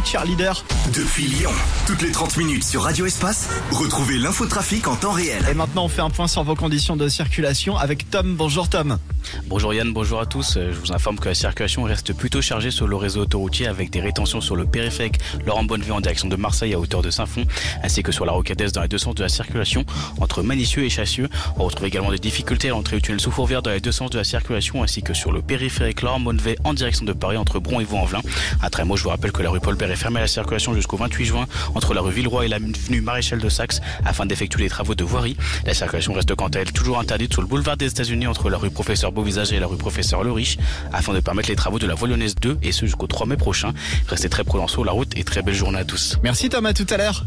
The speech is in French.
cheerleader. Depuis Lyon, toutes les 30 minutes sur Radio Espace, retrouvez l'infotrafic en temps réel. Et maintenant, on fait un point sur vos conditions de circulation avec Tom. Bonjour Tom. Bonjour Yann, bonjour à tous. Je vous informe que la circulation reste plutôt chargée sur le réseau autoroutier avec des rétentions sur le périphérique Laurent Bonnevie en direction de Marseille à hauteur de Saint-Fond, ainsi que sur la rocade Est dans les deux sens de la circulation entre Manicieux et Chassieux. On retrouve également des difficultés à l'entrée du tunnel sous Fourvière dans les deux sens de la circulation, ainsi que sur le périphérique Laurent Bonnevie en direction de Paris entre Bron et Vaux-en-Velin. À Trémaux, je vous rappelle que la rue Paul-Bert est fermée à la circulation jusqu'au 28 juin entre la rue Villeroy et l'avenue Maréchal de Saxe afin d'effectuer les travaux de voirie. La circulation reste quant à elle toujours interdite sur le boulevard des États-Unis entre la rue Professeur Beauvisage et la rue Professeur Le Riche afin de permettre les travaux de la voie lyonnaise 2 et ce jusqu'au 3 mai prochain. Restez très prudents sur la route et très belle journée à tous. Merci Tom, à tout à l'heure.